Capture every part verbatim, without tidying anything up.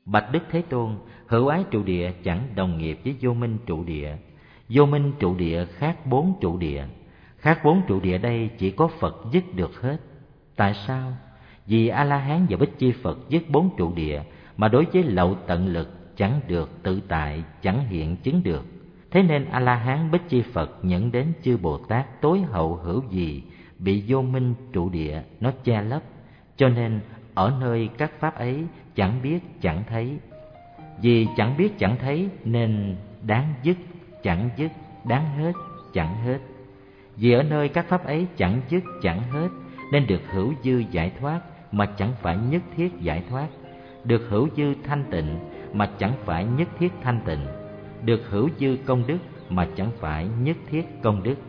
Bạch Đức Thế Tôn, hữu ái trụ địa chẳng đồng nghiệp với vô minh trụ địa. Vô minh trụ địa khác bốn trụ địa. Khác bốn trụ địa đây chỉ có Phật dứt được hết. Tại sao? Vì A-la-hán và Bích Chi Phật dứt bốn trụ địa, mà đối với lậu tận lực chẳng được tự tại, chẳng hiện chứng được. Thế nên A-la-hán Bích Chi Phật nhận đến chư Bồ Tát tối hậu hữu gì bị vô minh trụ địa nó che lấp, cho nên ở nơi các pháp ấy chẳng biết chẳng thấy. Vì chẳng biết chẳng thấy nên đáng dứt chẳng dứt, đáng hết chẳng hết. Vì ở nơi các pháp ấy chẳng dứt chẳng hết nên được hữu dư giải thoát mà chẳng phải nhất thiết giải thoát, được hữu dư thanh tịnh mà chẳng phải nhất thiết thanh tịnh, được hữu dư công đức mà chẳng phải nhất thiết công đức.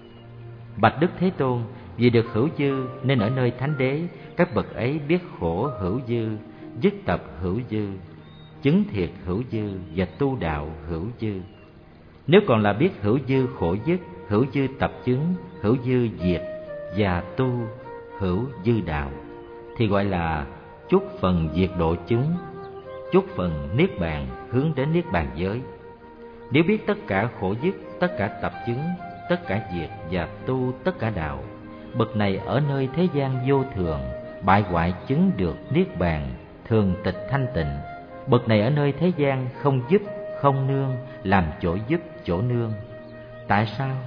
Bạch Đức Thế Tôn, vì được hữu dư nên ở nơi thánh đế các bậc ấy biết khổ hữu dư, dứt tập hữu dư, chứng thiệt hữu dư và tu đạo hữu dư. Nếu còn là biết hữu dư khổ dứt, hữu dư tập chứng, hữu dư diệt và tu hữu dư đạo thì gọi là chúc phần diệt độ chứng, chúc phần niết bàn hướng đến niết bàn giới. Nếu biết tất cả khổ dứt, tất cả tập chứng, tất cả diệt và tu tất cả đạo, bậc này ở nơi thế gian vô thường, bại hoại chứng được niết bàn, thường tịch thanh tịnh. Bậc này ở nơi thế gian không giúp, không nương, làm chỗ giúp, chỗ nương. Tại sao?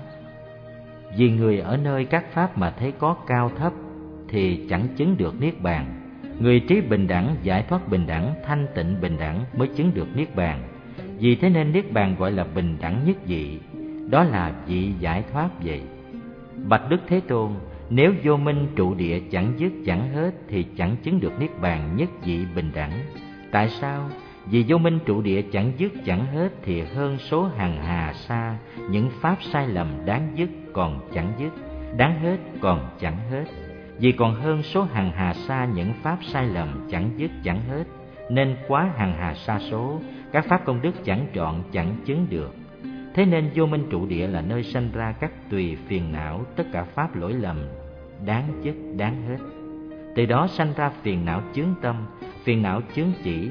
Vì người ở nơi các pháp mà thấy có cao thấp thì chẳng chứng được niết bàn. Người trí bình đẳng, giải thoát bình đẳng, thanh tịnh bình đẳng mới chứng được niết bàn. Vì thế nên niết bàn gọi là bình đẳng nhất vị, đó là vị giải thoát vậy. Bạch Đức Thế Tôn, nếu vô minh trụ địa chẳng dứt chẳng hết thì chẳng chứng được niết bàn nhất vị bình đẳng. Tại sao? Vì vô minh trụ địa chẳng dứt chẳng hết thì hơn số hàng hà sa những pháp sai lầm đáng dứt còn chẳng dứt, đáng hết còn chẳng hết. Vì còn hơn số hàng hà sa những pháp sai lầm chẳng dứt chẳng hết nên quá hàng hà sa số, các pháp công đức chẳng trọn chẳng chứng được. Thế nên vô minh trụ địa là nơi sanh ra các tùy phiền não, tất cả pháp lỗi lầm đáng dứt đáng hết. Từ đó sanh ra phiền não chướng tâm, phiền não chướng chỉ,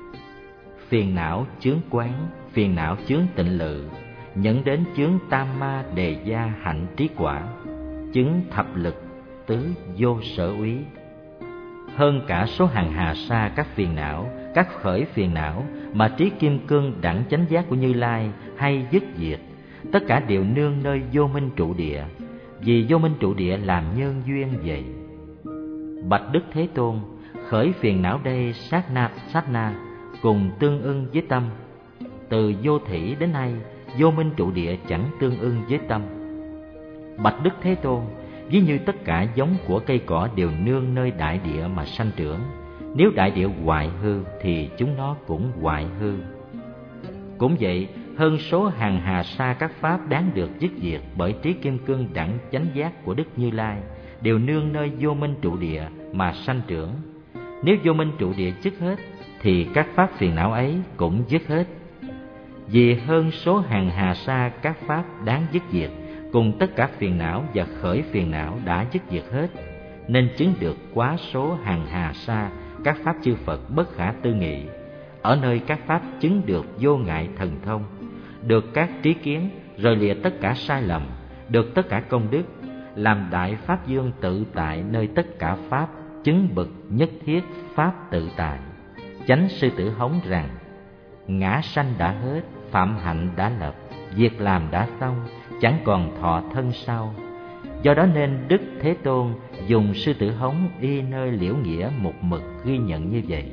phiền não chướng quán, phiền não chướng tịnh lự, dẫn đến chướng tam ma đề gia hạnh trí quả, chứng thập lực tứ vô sở úy. Hơn cả số hàng hà sa các phiền não, các khởi phiền não mà trí kim cương đẳng chánh giác của Như Lai hay dứt diệt, tất cả đều nương nơi vô minh trụ địa. Vì vô minh trụ địa làm nhân duyên vậy. Bạch Đức Thế Tôn, khởi phiền não đây sát na sát na cùng tương ưng với tâm. Từ vô thỉ đến nay, vô minh trụ địa chẳng tương ưng với tâm. Bạch Đức Thế Tôn, ví như tất cả giống của cây cỏ đều nương nơi đại địa mà sanh trưởng. Nếu đại địa hoại hư thì chúng nó cũng hoại hư. Cũng vậy, hơn số hàng hà sa các pháp đáng được dứt diệt bởi trí kim cương đẳng chánh giác của Đức Như Lai đều nương nơi vô minh trụ địa mà sanh trưởng. Nếu vô minh trụ địa dứt hết thì các pháp phiền não ấy cũng dứt hết. Vì hơn số hàng hà sa các pháp đáng dứt diệt cùng tất cả phiền não và khởi phiền não đã dứt diệt hết, nên chứng được quá số hàng hà sa các pháp chư Phật bất khả tư nghị. Ở nơi các pháp chứng được vô ngại thần thông, được các trí kiến, rồi lìa tất cả sai lầm, được tất cả công đức, làm đại pháp dương tự tại nơi tất cả pháp, chứng bậc nhất thiết pháp tự tại. Chánh sư tử hống rằng: ngã sanh đã hết, phạm hạnh đã lập, việc làm đã xong, chẳng còn thọ thân sau. Do đó nên Đức Thế Tôn dùng sư tử hống y nơi liễu nghĩa một mực ghi nhận như vậy.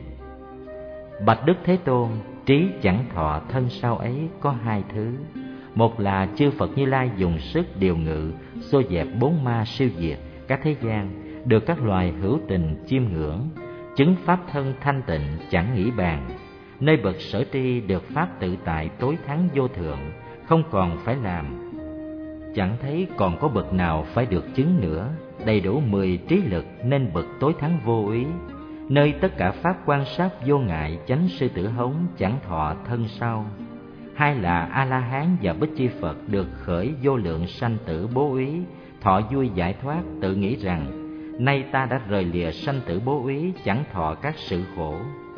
Bạch Đức Thế Tôn, trí chẳng thọ thân sau ấy có hai thứ. Một là chư Phật Như Lai dùng sức điều ngự, xô dẹp bốn ma siêu diệt các thế gian, được các loài hữu tình chiêm ngưỡng, chứng pháp thân thanh tịnh chẳng nghĩ bàn. Nơi bậc sở tri được pháp tự tại tối thắng vô thượng, không còn phải làm, chẳng thấy còn có bậc nào phải được chứng nữa. Đầy đủ mười trí lực nên bậc tối thắng vô úy. Nơi tất cả pháp quan sát vô ngại, chánh sư tử hống chẳng thọ thân sau. Hai là A-la-hán và Bích Chi Phật được khởi vô lượng sanh tử bố úy, thọ vui giải thoát, tự nghĩ rằng nay ta đã rời lìa sanh tử bố úy, chẳng thọ các sự khổ.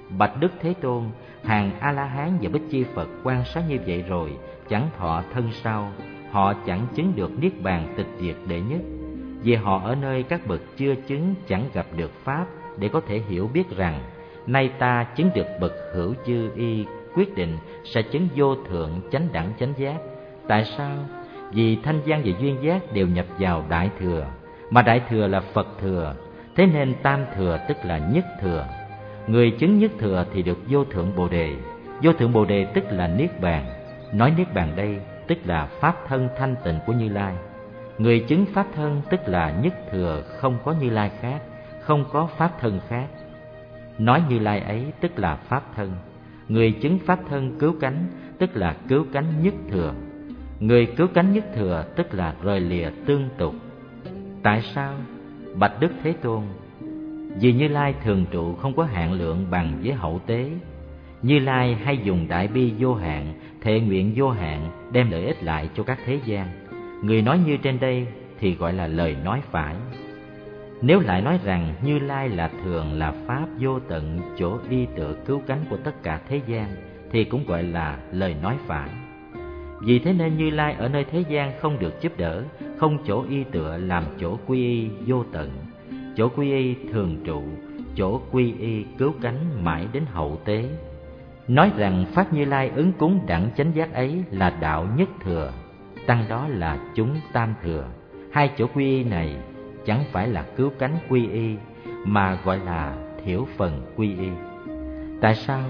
Bạch Đức Thế Tôn, hàng A-la-hán và Bích Chi Phật quan sát như vậy rồi, chẳng thọ thân sau, họ chẳng chứng được niết bàn tịch diệt đệ nhất. Vì họ ở nơi các bậc chưa chứng chẳng gặp được pháp để có thể hiểu biết rằng nay ta chứng được bậc hữu chư y, quyết định sẽ chứng vô thượng chánh đẳng chánh giác. Tại sao? Vì thanh văn và duyên giác đều nhập vào đại thừa, mà đại thừa là Phật thừa, thế nên tam thừa tức là nhất thừa. Người chứng nhất thừa thì được vô thượng bồ đề. Vô thượng bồ đề tức là niết bàn. Nói niết bàn đây tức là pháp thân thanh tịnh của Như Lai. Người chứng pháp thân tức là nhất thừa, không có Như Lai khác, không có pháp thân khác. Nói Như Lai ấy tức là pháp thân. Người chứng pháp thân cứu cánh tức là cứu cánh nhất thừa. Người cứu cánh nhất thừa tức là rời lìa tương tục. Tại sao? Bạch Đức Thế Tôn, vì Như Lai thường trụ không có hạn lượng bằng với hậu tế. Như Lai hay dùng đại bi vô hạn, thệ nguyện vô hạn, đem lợi ích lại cho các thế gian. Người nói như trên đây thì gọi là lời nói phải. Nếu lại nói rằng Như Lai là thường, là pháp vô tận, chỗ y tựa cứu cánh của tất cả thế gian, thì cũng gọi là lời nói phải. Vì thế nên Như Lai ở nơi thế gian không được giúp đỡ, không chỗ y tựa làm chỗ quy y vô tận, chỗ quy y thường trụ, chỗ quy y cứu cánh mãi đến hậu tế. Nói rằng Pháp Như Lai ứng cúng đẳng chánh giác ấy là đạo nhất thừa, tăng đó là chúng tam thừa. Hai chỗ quy y này chẳng phải là cứu cánh quy y, mà gọi là thiểu phần quy y. Tại sao?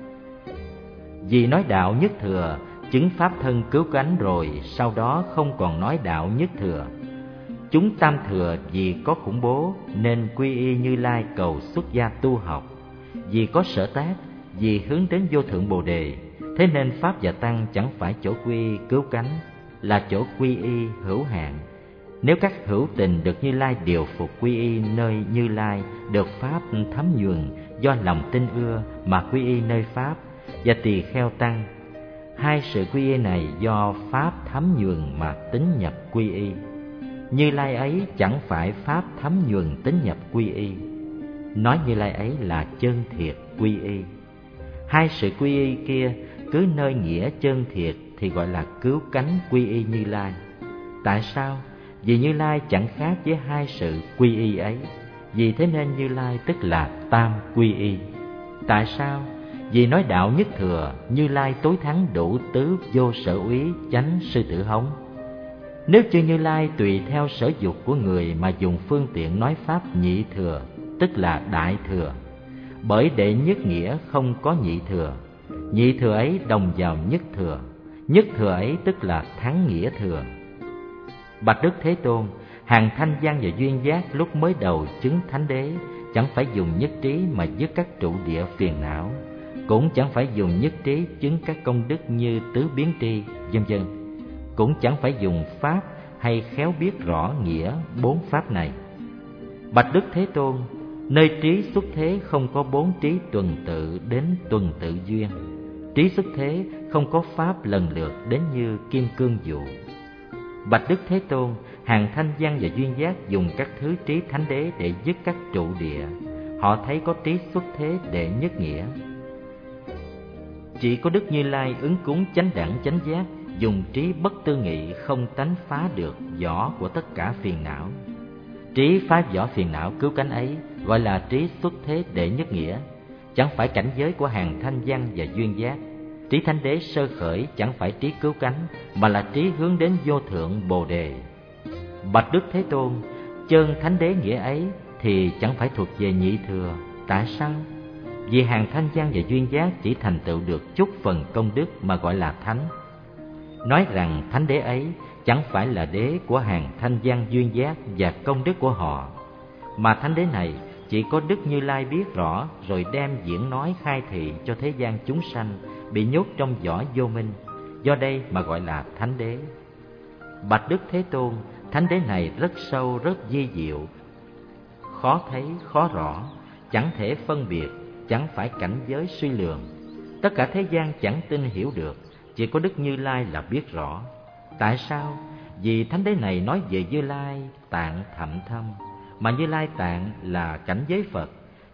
Vì nói đạo nhất thừa, chứng pháp thân cứu cánh rồi, sau đó không còn nói đạo nhất thừa. Chúng tam thừa vì có khủng bố nên quy y Như Lai cầu xuất gia tu học. Vì có sở tác, vì hướng đến vô thượng bồ đề, thế nên pháp và tăng chẳng phải chỗ quy y cứu cánh, là chỗ quy y hữu hạn. Nếu các hữu tình được Như Lai điều phục quy y nơi Như Lai, được pháp thấm nhuần do lòng tin ưa mà quy y nơi pháp, và tỳ kheo tăng, hai sự quy y này do pháp thấm nhuần mà tín nhập quy y. Như Lai ấy chẳng phải pháp thấm nhuần tín nhập quy y. Nói Như Lai ấy là chân thiệt quy y. Hai sự quy y kia cứ nơi nghĩa chân thiệt thì gọi là cứu cánh quy y Như Lai. Tại sao? Vì Như Lai chẳng khác với hai sự quy y ấy. Vì thế nên Như Lai tức là tam quy y. Tại sao? Vì nói đạo nhất thừa, Như Lai tối thắng đủ tứ vô sở úy chánh sư tử hống. Nếu chư Như Lai tùy theo sở dục của người mà dùng phương tiện nói pháp nhị thừa, tức là đại thừa. Bởi đệ nhất nghĩa không có nhị thừa, nhị thừa ấy đồng vào nhất thừa, nhất thừa ấy tức là thắng nghĩa thừa. Bạch Đức Thế Tôn, hàng thanh văn và duyên giác lúc mới đầu chứng thánh đế chẳng phải dùng nhất trí mà dứt các trụ địa phiền não, cũng chẳng phải dùng nhất trí chứng các công đức như tứ biến tri, vân vân, cũng chẳng phải dùng pháp hay khéo biết rõ nghĩa bốn pháp này. Bạch Đức Thế Tôn, nơi trí xuất thế không có bốn trí tuần tự đến tuần tự duyên. Trí xuất thế không có pháp lần lượt đến như kim cương dụ. Bạch Đức Thế Tôn, hàng thanh văn và duyên giác dùng các thứ trí thánh đế để dứt các trụ địa. Họ thấy có trí xuất thế đệ nhất nghĩa. Chỉ có Đức Như Lai ứng cúng chánh đẳng chánh giác, dùng trí bất tư nghị không tánh phá được vỏ của tất cả phiền não. Trí phá vỏ phiền não cứu cánh ấy gọi là trí xuất thế đệ nhất nghĩa, chẳng phải cảnh giới của hàng thanh văn và duyên giác. Trí thánh đế sơ khởi chẳng phải trí cứu cánh, mà là trí hướng đến vô thượng bồ đề. Bạch Đức Thế Tôn, chân thánh đế nghĩa ấy thì chẳng phải thuộc về nhị thừa. Tại sao? Vì hàng thanh văn và duyên giác chỉ thành tựu được chút phần công đức mà gọi là thánh. Nói rằng thánh đế ấy chẳng phải là đế của hàng thanh văn duyên giác và công đức của họ, mà thánh đế này chỉ có Đức Như Lai biết rõ rồi đem diễn nói khai thị cho thế gian chúng sanh bị nhốt trong vỏ vô minh, do đây mà gọi là thánh đế. Bạch Đức Thế Tôn, thánh đế này rất sâu, rất vi diệu, khó thấy, khó rõ, chẳng thể phân biệt, chẳng phải cảnh giới suy lường. Tất cả thế gian chẳng tin hiểu được, chỉ có Đức Như Lai là biết rõ. Tại sao? Vì thánh đế này nói về Như Lai tạng thậm thâm, mà Như Lai tạng là cảnh giới Phật,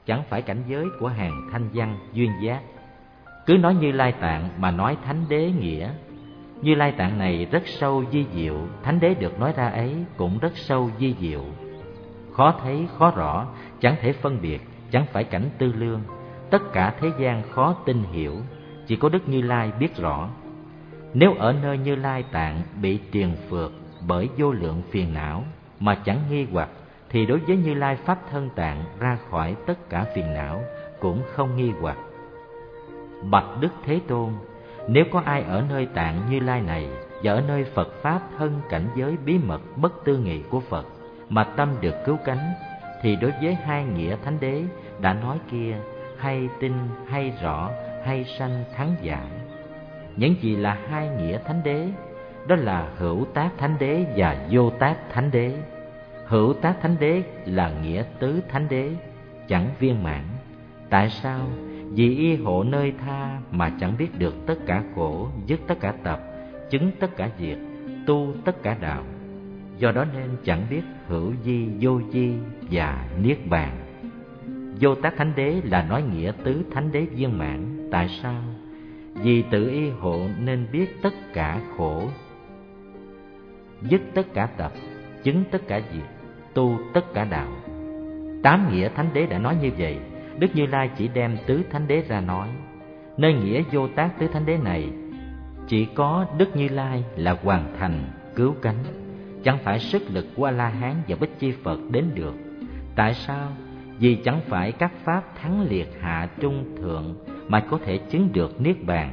chẳng phải cảnh giới của hàng thanh văn duyên giác. Cứ nói Như Lai Tạng mà nói Thánh Đế nghĩa. Như Lai Tạng này rất sâu vi diệu, Thánh Đế được nói ra ấy cũng rất sâu vi diệu. Khó thấy, khó rõ, chẳng thể phân biệt, chẳng phải cảnh tư lương. Tất cả thế gian khó tin hiểu, chỉ có Đức Như Lai biết rõ. Nếu ở nơi Như Lai Tạng bị triền phượt bởi vô lượng phiền não mà chẳng nghi hoặc, thì đối với Như Lai Pháp Thân Tạng ra khỏi tất cả phiền não cũng không nghi hoặc. Bạch Đức Thế Tôn, nếu có ai ở nơi Tạng Như Lai này và ở nơi Phật Pháp thân cảnh giới bí mật bất tư nghị của Phật mà tâm được cứu cánh, thì đối với hai nghĩa Thánh Đế đã nói kia, hay tin, hay rõ, hay sanh thắng giải. Những gì là hai nghĩa Thánh Đế? Đó là hữu tác Thánh Đế và vô tác Thánh Đế. Hữu tác Thánh Đế là nghĩa tứ Thánh Đế, chẳng viên mãn. Tại sao? Vì y hộ nơi tha mà chẳng biết được tất cả khổ, dứt tất cả tập, chứng tất cả diệt, tu tất cả đạo. Do đó nên chẳng biết hữu vi, vô vi và niết bàn. Vô tác Thánh Đế là nói nghĩa tứ Thánh Đế viên mãn. Tại sao? Vì tự y hộ nên biết tất cả khổ, dứt tất cả tập, chứng tất cả diệt, tu tất cả đạo. Tám nghĩa Thánh Đế đã nói như vậy, Đức Như Lai chỉ đem tứ Thánh Đế ra nói. Nơi nghĩa vô tác tứ Thánh Đế này, chỉ có Đức Như Lai là hoàn thành, cứu cánh, chẳng phải sức lực của A-la-hán và Bích Chi Phật đến được. Tại sao? Vì chẳng phải các pháp thắng liệt hạ trung thượng mà có thể chứng được niết bàn.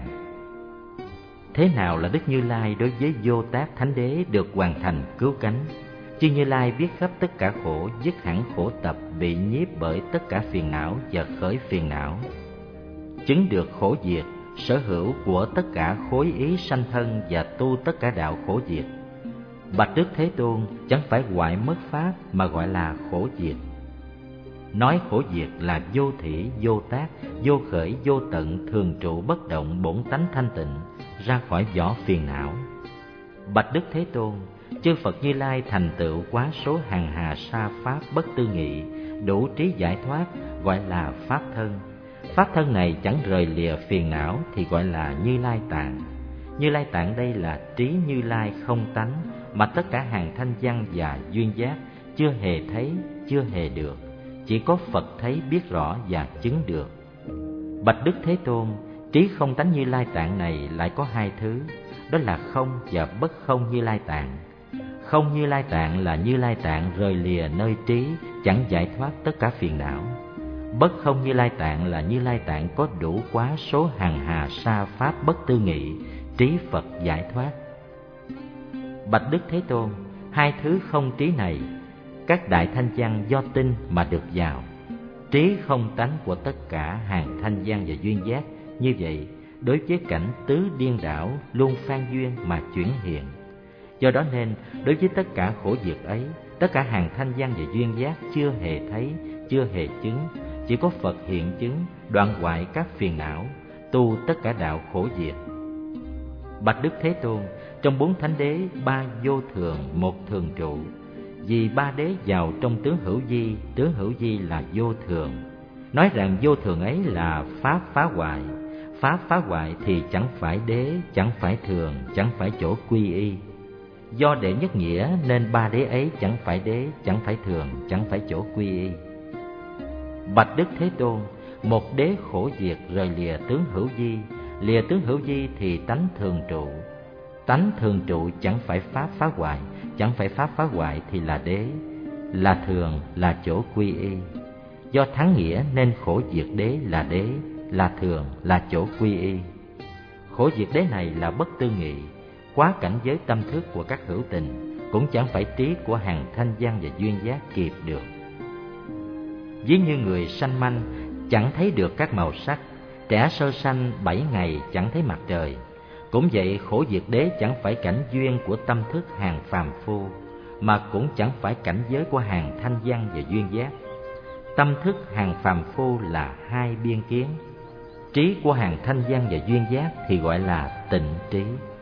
Thế nào là Đức Như Lai đối với vô tác Thánh Đế được hoàn thành cứu cánh? Chư Như Lai biết khắp tất cả khổ, dứt hẳn khổ tập bị nhiếp bởi tất cả phiền não và khởi phiền não, chứng được khổ diệt, sở hữu của tất cả khối ý sanh thân và tu tất cả đạo khổ diệt. Bạch Đức Thế Tôn, chẳng phải hoại mất pháp mà gọi là khổ diệt. Nói khổ diệt là vô thỉ, vô tác, vô khởi, vô tận, thường trụ bất động, bổn tánh thanh tịnh, ra khỏi vỏ phiền não. Bạch Đức Thế Tôn, chư Phật Như Lai thành tựu quá số hằng hà sa pháp bất tư nghị, đủ trí giải thoát, gọi là pháp thân. Pháp thân này chẳng rời lìa phiền não thì gọi là Như Lai Tạng. Như Lai Tạng đây là trí Như Lai không tánh mà tất cả hàng thanh văn và duyên giác chưa hề thấy, chưa hề được, chỉ có Phật thấy biết rõ và chứng được. Bạch Đức Thế Tôn, trí không tánh Như Lai Tạng này lại có hai thứ, đó là không và bất không Như Lai Tạng. Không Như Lai Tạng là Như Lai Tạng rời lìa nơi trí, chẳng giải thoát tất cả phiền não. Bất không Như Lai Tạng là Như Lai Tạng có đủ quá số hằng hà sa pháp bất tư nghị, trí Phật giải thoát. Bạch Đức Thế Tôn, hai thứ không trí này, các đại thanh văn do tin mà được vào. Trí không tánh của tất cả hàng thanh văn và duyên giác, như vậy đối với cảnh tứ điên đảo luôn phan duyên mà chuyển hiện. Do đó nên đối với tất cả khổ diệt ấy, tất cả hàng thanh văn và duyên giác chưa hề thấy, chưa hề chứng, chỉ có Phật hiện chứng, đoạn hoại các phiền não, tu tất cả đạo khổ diệt. Bạch Đức Thế Tôn, trong bốn thánh đế, ba vô thường, một thường trụ. Vì ba đế vào trong tướng hữu vi, tướng hữu vi là vô thường. Nói rằng vô thường ấy là pháp phá hoại. Pháp phá hoại thì chẳng phải đế, chẳng phải thường, chẳng phải chỗ quy y. Do đệ nhất nghĩa nên ba đế ấy chẳng phải đế, chẳng phải thường, chẳng phải chỗ quy y. Bạch Đức Thế Tôn, một đế khổ diệt rời lìa tướng hữu vi, lìa tướng hữu vi thì tánh thường trụ. Tánh thường trụ chẳng phải pháp phá hoại, chẳng phải pháp phá hoại thì là đế, là thường, là chỗ quy y. Do thắng nghĩa nên khổ diệt đế là đế, là thường, là chỗ quy y. Khổ diệt đế này là bất tư nghị, quá cảnh giới tâm thức của các hữu tình, cũng chẳng phải trí của hàng thanh văn và duyên giác kịp được. Ví như người sanh manh chẳng thấy được các màu sắc, trẻ sơ sanh bảy ngày chẳng thấy mặt trời. Cũng vậy, khổ diệt đế chẳng phải cảnh duyên của tâm thức hàng phàm phu, mà cũng chẳng phải cảnh giới của hàng thanh văn và duyên giác. Tâm thức hàng phàm phu là hai biên kiến, trí của hàng thanh văn và duyên giác thì gọi là tịnh trí.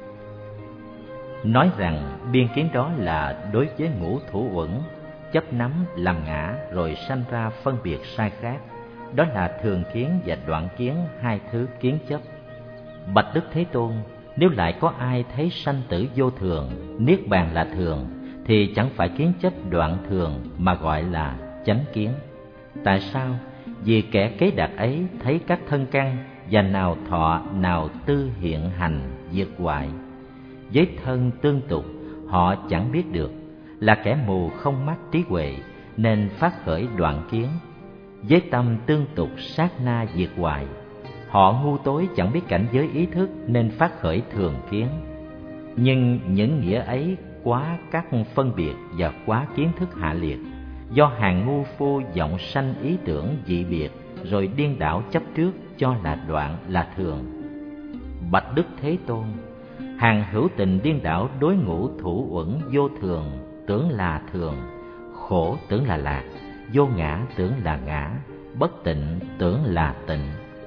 Nói rằng biên kiến đó là đối với ngũ thủ uẩn, chấp nắm làm ngã rồi sanh ra phân biệt sai khác. đó là thường kiến và đoạn kiến, hai thứ kiến chấp. Bạch Đức Thế Tôn, nếu lại có ai thấy sanh tử vô thường, niết bàn là thường, thì chẳng phải kiến chấp đoạn thường mà gọi là chánh kiến. Tại sao? Vì kẻ kế đạt ấy thấy các thân căn và nào thọ nào tư hiện hành diệt hoại. Với thân tương tục họ chẳng biết được, là kẻ mù không mắc trí huệ nên phát khởi đoạn kiến. Với tâm tương tục sát na diệt hoại, họ ngu tối chẳng biết cảnh giới ý thức nên phát khởi thường kiến. Nhưng những nghĩa ấy quá các phân biệt và quá kiến thức hạ liệt, do hàng ngu phu vọng sanh ý tưởng dị biệt, rồi điên đảo chấp trước cho là đoạn là thường. Bạch Đức Thế Tôn, hàng hữu tình điên đảo đối ngũ thủ uẩn vô thường, tưởng là thường, khổ tưởng là lạc, vô ngã tưởng là ngã, bất tịnh tưởng là tịnh.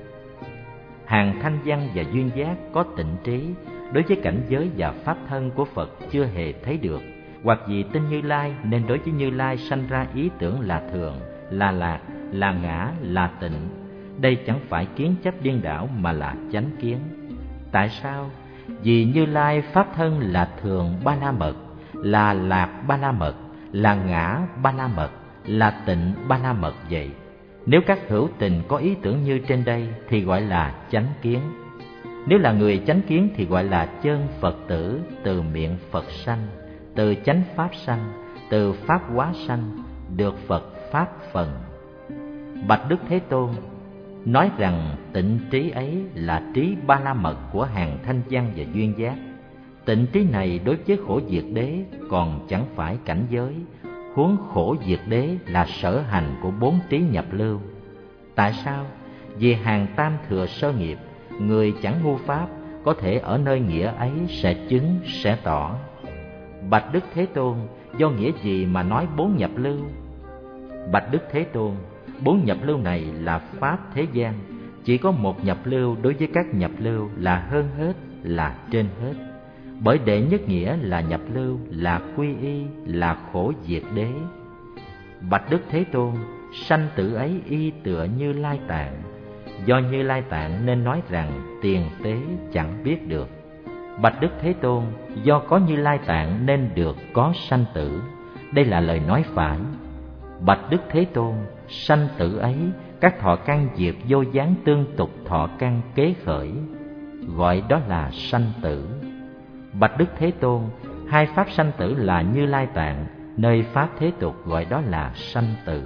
Hàng thanh văn và duyên giác có tịnh trí đối với cảnh giới và pháp thân của Phật chưa hề thấy được, hoặc vì tin Như Lai nên đối với Như Lai sanh ra ý tưởng là thường, là lạc, là ngã, là tịnh. Đây chẳng phải kiến chấp điên đảo mà là chánh kiến. Tại sao? Vì Như Lai pháp thân là thường ba la mật, là lạc ba la mật, là ngã ba la mật, là tịnh ba la mật vậy. Nếu các hữu tình có ý tưởng như trên đây thì gọi là chánh kiến. Nếu là người chánh kiến thì gọi là chân Phật tử, từ miệng Phật sanh, từ chánh pháp sanh, từ pháp hóa sanh, được Phật pháp phần. Bạch Đức Thế Tôn, nói rằng tịnh trí ấy là trí ba la mật của hàng thanh văn và duyên giác. Tịnh trí này đối với khổ diệt đế còn chẳng phải cảnh giới, huống khổ diệt đế là sở hành của bốn trí nhập lưu. Tại sao? Vì hàng tam thừa sơ nghiệp, người chẳng ngu pháp có thể ở nơi nghĩa ấy sẽ chứng, sẽ tỏ. Bạch Đức Thế Tôn, do nghĩa gì mà nói bốn nhập lưu? Bạch Đức Thế Tôn, bốn nhập lưu này là pháp thế gian, chỉ có một nhập lưu đối với các nhập lưu là hơn hết, là trên hết. Bởi đệ nhất nghĩa là nhập lưu, là quy y, là khổ diệt đế. Bạch Đức Thế Tôn, sanh tử ấy y tựa Như Lai Tạng. Do Như Lai Tạng nên nói rằng tiền tế chẳng biết được. Bạch Đức Thế Tôn, do có Như Lai Tạng nên được có sanh tử. Đây là lời nói phải. Bạch Đức Thế Tôn, sanh tử ấy các thọ căn diệt vô gián tương tục thọ căn kế khởi, gọi đó là sanh tử. Bạch Đức Thế Tôn, hai pháp sanh tử là Như Lai Tạng, nơi pháp thế tục gọi đó là sanh tử.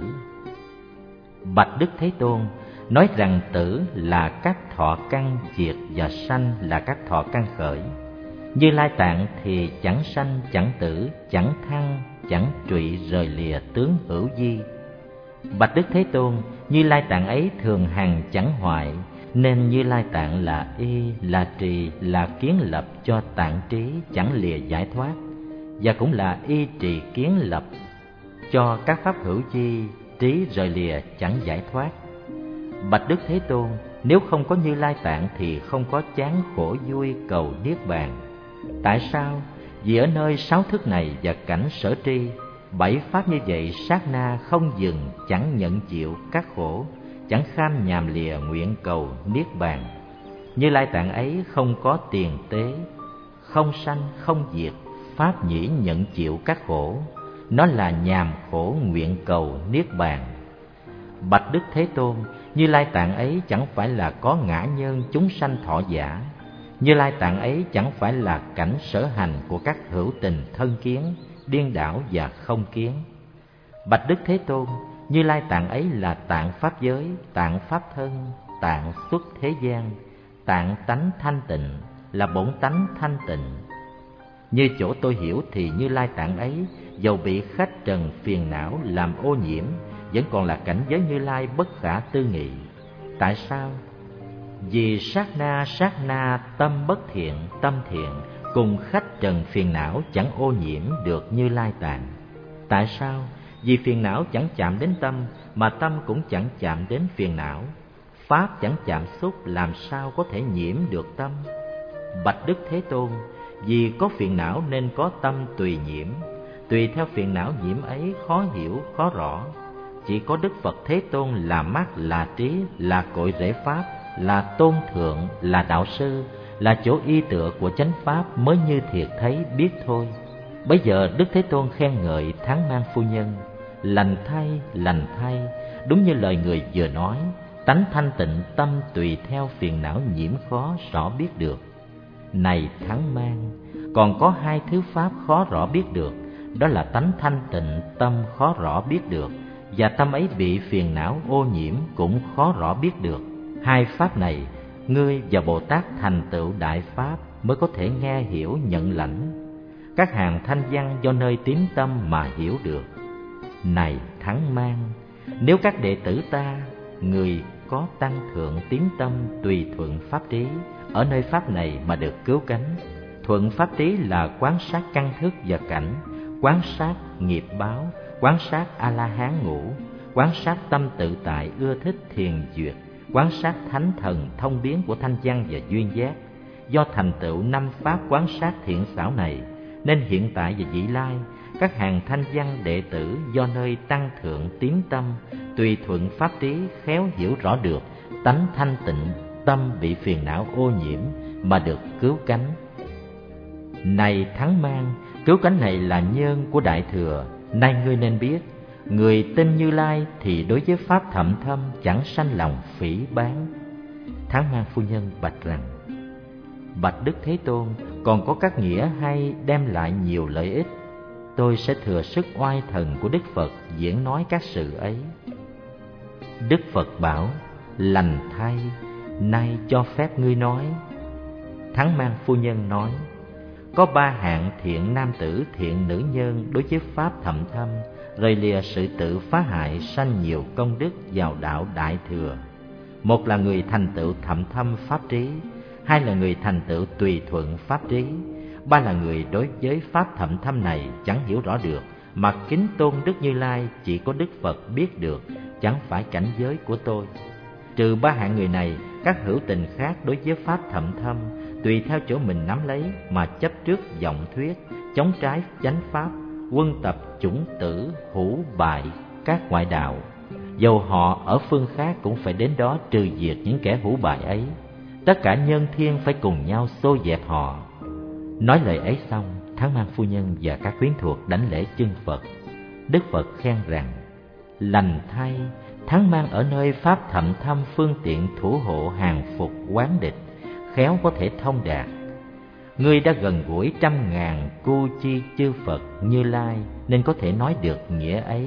Bạch Đức Thế Tôn, nói rằng tử là các thọ căn diệt và sanh là các thọ căn khởi. Như Lai Tạng thì chẳng sanh, chẳng tử, chẳng thăng, chẳng trụy rời lìa tướng hữu di. Bạch Đức Thế Tôn, Như Lai Tạng ấy thường hằng chẳng hoại, nên Như Lai Tạng là y, là trì, là kiến lập cho tạng trí chẳng lìa giải thoát, và cũng là y trì kiến lập cho các pháp hữu chi trí rời lìa chẳng giải thoát. Bạch Đức Thế Tôn, nếu không có Như Lai Tạng thì không có chán khổ vui cầu niết bàn. Tại sao? Vì ở nơi sáu thức này và cảnh sở tri, bảy pháp như vậy sát na không dừng, chẳng nhận chịu các khổ, chẳng kham nhàm lìa nguyện cầu niết bàn. Như Lai Tạng ấy không có tiền tế, không sanh không diệt, pháp nhĩ nhận chịu các khổ, nó là nhàm khổ nguyện cầu niết bàn. Bạch Đức Thế Tôn, Như Lai Tạng ấy chẳng phải là có ngã nhân chúng sanh thọ giả. Như Lai Tạng ấy chẳng phải là cảnh sở hành của các hữu tình thân kiến, điên đảo và không kiến. Bạch Đức Thế Tôn, Như Lai Tạng ấy là tạng pháp giới, tạng pháp thân, tạng xuất thế gian, tạng tánh thanh tịnh, là bổn tánh thanh tịnh. Như chỗ tôi hiểu thì Như Lai Tạng ấy dầu bị khách trần phiền não làm ô nhiễm, vẫn còn là cảnh giới Như Lai bất khả tư nghị. Tại sao? Vì sát na sát na tâm bất thiện, tâm thiện cùng khách trần phiền não chẳng ô nhiễm được Như Lai Tạng. Tại sao? Vì phiền não chẳng chạm đến tâm, mà tâm cũng chẳng chạm đến phiền não. Pháp chẳng chạm xúc, làm sao có thể nhiễm được tâm? Bạch Đức Thế Tôn, vì có phiền não nên có tâm tùy nhiễm, tùy theo phiền não nhiễm ấy khó hiểu, khó rõ. chỉ có Đức Phật Thế Tôn là mắt, là trí, là cội rễ pháp, là tôn thượng, là đạo sư, là chỗ y tựa của chánh pháp mới như thiệt thấy biết thôi. Bây giờ Đức Thế Tôn khen ngợi Thắng Mang phu nhân: lành thay, lành thay, đúng như lời người vừa nói, tánh thanh tịnh, tâm tùy theo phiền não nhiễm khó rõ biết được. Này Thắng Mang, còn có hai thứ pháp khó rõ biết được, đó là tánh thanh tịnh, tâm khó rõ biết được, và tâm ấy bị phiền não ô nhiễm cũng khó rõ biết được. Hai pháp này, ngươi và Bồ Tát thành tựu đại pháp mới có thể nghe hiểu nhận lãnh. Các hàng thanh văn do nơi tín tâm mà hiểu được. Này Thắng Mang, nếu các đệ tử ta, người có tăng thượng tín tâm tùy thuận pháp trí, ở nơi pháp này mà được cứu cánh. Thuận pháp trí là quán sát căn thức và cảnh, quán sát nghiệp báo, quán sát A-la-hán ngũ, quán sát tâm tự tại ưa thích thiền duyệt, quán sát thánh thần thông biến của thanh văn và duyên giác. Do thành tựu năm pháp quán sát thiện xảo này, nên hiện tại và vị lai, các hàng thanh văn đệ tử do nơi tăng thượng tín tâm tùy thuận pháp trí khéo hiểu rõ được tánh thanh tịnh, tâm bị phiền não ô nhiễm mà được cứu cánh. Này Thắng Mang, cứu cánh này là nhân của Đại Thừa. Nay ngươi nên biết, người tin Như Lai thì đối với pháp thậm thâm chẳng sanh lòng phỉ báng. Thắng Mang phu nhân bạch rằng: bạch Đức Thế Tôn, còn có các nghĩa hay đem lại nhiều lợi ích. Tôi sẽ thừa sức oai thần của Đức Phật diễn nói các sự ấy. Đức Phật bảo: lành thay, nay cho phép ngươi nói. Thắng Mang phu nhân nói: có ba hạng thiện nam tử, thiện nữ nhân đối với pháp thậm thâm, rời lìa sự tự phá hại, sanh nhiều công đức vào đạo Đại Thừa. Một là người thành tựu thậm thâm pháp trí, hai là người thành tựu tùy thuận pháp trí, ba là người đối với pháp thậm thâm này chẳng hiểu rõ được, mà kính tôn Đức Như Lai chỉ có Đức Phật biết được, chẳng phải cảnh giới của tôi. Trừ ba hạng người này, các hữu tình khác đối với pháp thậm thâm tùy theo chỗ mình nắm lấy mà chấp trước vọng thuyết, chống trái chánh pháp, quân tập chủng tử hữu bại các ngoại đạo. Dầu họ ở phương khác cũng phải đến đó trừ diệt những kẻ hữu bại ấy. Tất cả nhân thiên phải cùng nhau xô dẹp họ. Nói lời ấy xong, Thắng Mang phu nhân và các quyến thuộc đảnh lễ chân Phật. Đức Phật khen rằng: lành thay, Thắng Mang ở nơi pháp thậm thâm phương tiện thủ hộ hàng phục quán địch, khéo có thể thông đạt. Ngươi đã gần gũi trăm ngàn cu chi chư Phật Như Lai nên có thể nói được nghĩa ấy.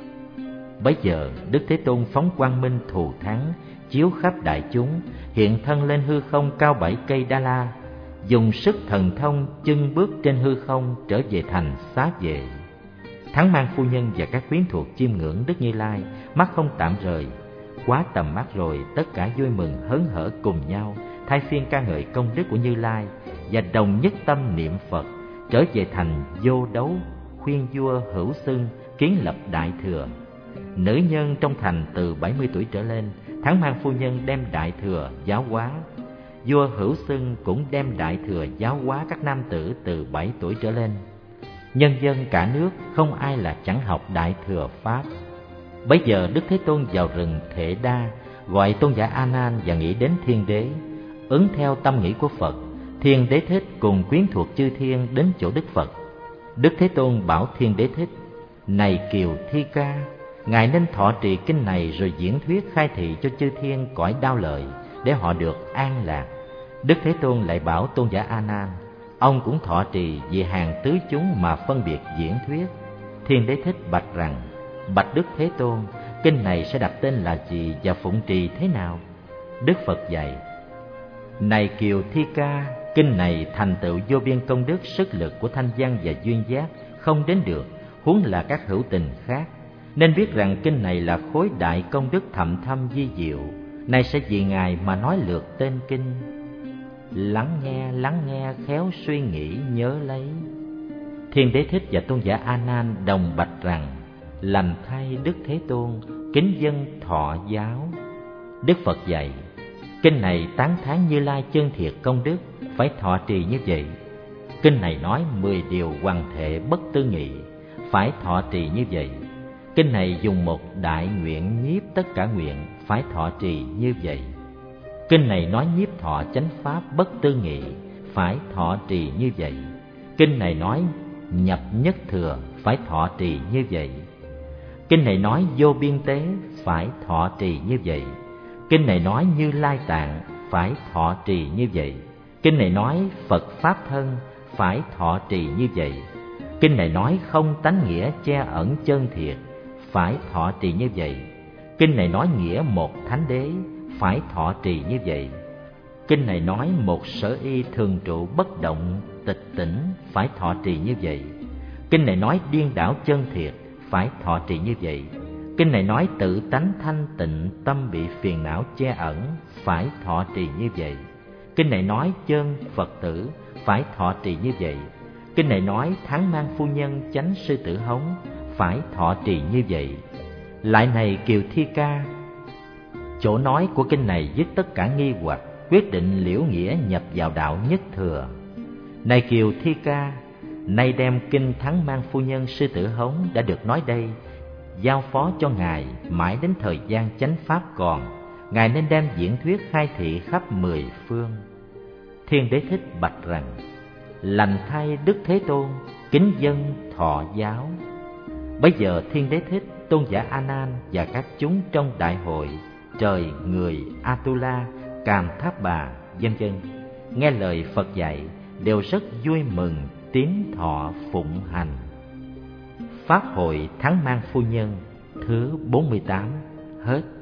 Bấy giờ Đức Thế Tôn phóng quang minh thù thắng, chiếu khắp đại chúng, hiện thân lên hư không cao bảy cây Đa La, dùng sức thần thông chân bước trên hư không trở về thành Xá Vệ. Thắng Mang phu nhân và các quyến thuộc chiêm ngưỡng Đức Như Lai, mắt không tạm rời. Quá tầm mắt rồi, tất cả vui mừng hớn hở cùng nhau, thay phiên ca ngợi công đức của Như Lai và đồng nhất tâm niệm Phật, trở về thành Vô Đấu, khuyên vua Hữu Xưng kiến lập Đại Thừa. Nữ nhân trong thành từ bảy mươi tuổi trở lên, Thắng Mang phu nhân đem Đại Thừa giáo hóa. Vua Hữu Xưng cũng đem Đại Thừa giáo hóa các nam tử từ bảy tuổi trở lên. Nhân dân cả nước không ai là chẳng học Đại Thừa Pháp. Bấy giờ Đức Thế Tôn vào rừng Thệ Đa, gọi tôn giả A Nan và nghĩ đến Thiên Đế. Ứng theo tâm nghĩ của Phật, Thiên Đế Thích cùng quyến thuộc chư thiên đến chỗ Đức Phật. Đức Thế Tôn bảo Thiên Đế Thích: này Kiều Thi Ca, ngài nên thọ trì kinh này rồi diễn thuyết khai thị cho chư thiên cõi đao lợi, để họ được an lạc. Đức Thế Tôn lại bảo tôn giả A Nan, ông cũng thọ trì vì hàng tứ chúng mà phân biệt diễn thuyết. Thiên Đế Thích bạch rằng: bạch Đức Thế Tôn, kinh này sẽ đặt tên là gì và phụng trì thế nào? Đức Phật dạy: này Kiều Thi Ca, kinh này thành tựu vô biên công đức sức lực của thanh văn và duyên giác không đến được, huống là các hữu tình khác. Nên biết rằng kinh này là khối đại công đức thậm thâm vi diệu. Nay sẽ vì ngài mà nói lượt tên kinh. Lắng nghe, lắng nghe, khéo suy nghĩ nhớ lấy. Thiên Đế Thích và tôn giả A Nan đồng bạch rằng: lành thay Đức Thế Tôn, kính dân thọ giáo. Đức Phật dạy: kinh này tán thán Như Lai chân thiệt công đức, phải thọ trì như vậy. Kinh này nói mười điều hoằng thệ bất tư nghị, phải thọ trì như vậy. Kinh này dùng một đại nguyện nhiếp tất cả nguyện, phải thọ trì như vậy. Kinh này nói nhiếp thọ chánh pháp bất tư nghị, phải thọ trì như vậy. Kinh này nói nhập nhất thừa, phải thọ trì như vậy. Kinh này nói vô biên tế, phải thọ trì như vậy. Kinh này nói Như Lai Tạng, phải thọ trì như vậy. Kinh này nói Phật Pháp thân, phải thọ trì như vậy. Kinh này nói không tánh nghĩa che ẩn chân thiệt, phải thọ trì như vậy. Kinh này nói nghĩa một thánh đế, phải thọ trì như vậy. Kinh này nói một sở y thường trụ bất động tịch tỉnh, phải thọ trì như vậy. Kinh này nói điên đảo chân thiệt, phải thọ trì như vậy. Kinh này nói tự tánh thanh tịnh, tâm bị phiền não che ẩn, phải thọ trì như vậy. Kinh này nói chân Phật tử, phải thọ trì như vậy. Kinh này nói thắng mang phu nhân chánh sư tử hống, phải thọ trì như vậy. Lại này Kiều Thi Ca, chỗ nói của kinh này dứt tất cả nghi hoặc, quyết định liễu nghĩa nhập vào đạo nhất thừa. Này Kiều Thi Ca, nay đem kinh thắng mang phu nhân sư tử hống đã được nói đây, giao phó cho ngài mãi đến thời gian chánh pháp còn, ngài nên đem diễn thuyết khai thị khắp mười phương. Thiên Đế Thích bạch rằng: lành thay Đức Thế Tôn, kính dân thọ giáo. Bấy giờ Thiên Đế Thích, Tôn giả A Nan và các chúng trong đại hội, trời, người, Atula, Càm Tháp Bà, vân vân, nghe lời Phật dạy đều rất vui mừng, tín thọ phụng hành. Pháp hội Thắng Mang Phu Nhân thứ bốn mươi tám hết.